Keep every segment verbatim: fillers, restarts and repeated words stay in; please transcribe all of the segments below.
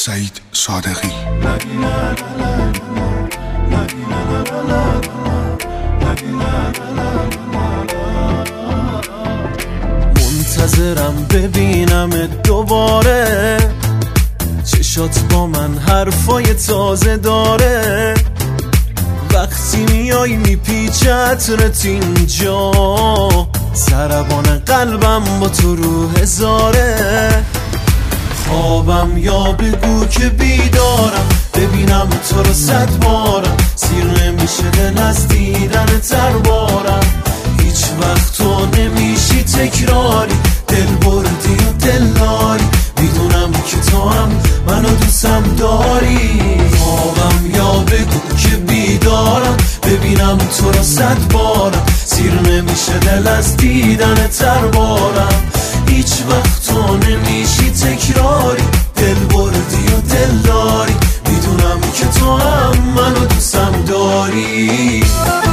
سعید صادقی. منتظرم ببینم دوباره، چشات با من حرفای تازه داره. وقتی میای میپیچه عطرت اینجا، ضربان قلبم با تو رو هزاره. خوابم یا بگو که بیدارم، ببینم تو رو صد بارم. سیر نمیشه دل از دیدن تربارم. هیچ وقت تو نمیشی تکراری، دل بردی و دل داری. میدونم که تو هم منو دوستم داری. خوابم یا بگو که بیدارم، ببینم تو رو صد بارم. سیر نمیشه دل از دیدن تربارم. هیچ وقت تو نمیشی تکراری، دل بردی و دل داری. میدونم که تو هم منو دوستم داری.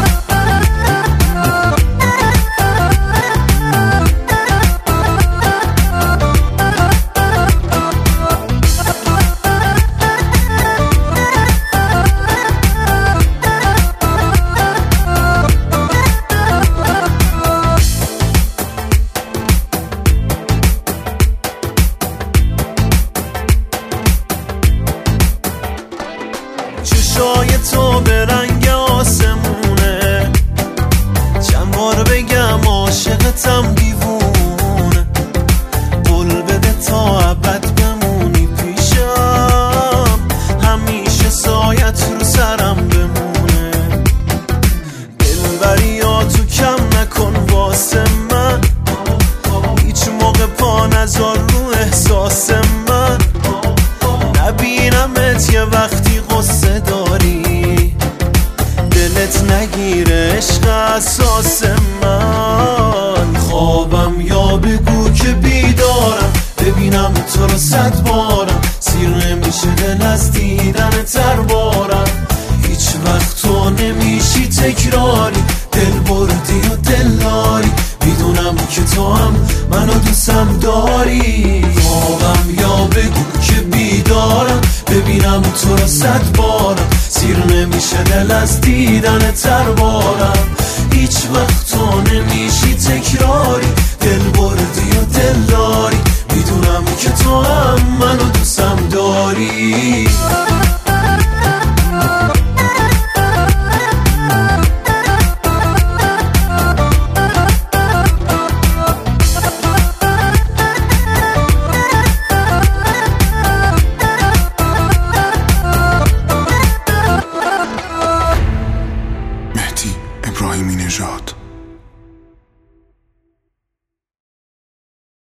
چشای تو به رنگ آسمونه، چند بار بگم عاشقتم دیوونه. قول بده تا ابد بمونی پیشم، همیشه سایت رو سرم بمونه. دلبری یا تو کم نکن واسه من، هیچ موقع پا نذار رو احساس من. نبینمت یه وقتی قصه داری، دلت نگیره عشق اساس من. خوابم یا بگو که بیدارم، ببینم تو رو صد بارم. سیر نمیشه دل از دیدن تربارم. هیچ وقت تو نمیشی تکراری، دل بردی و دل داری. میدونم که تو هم منو دوستم داری. خوابم یا بگو که بیدارم، ببینم تو رو صد بارم. سیر نمیشه دل از دیدن تربارم. هیچ وقت تو نمیشی تکراری، دل بردی و دل داری. میدونم که تو هم منو دوستم داری. مهدی ابراهیمی نژاد.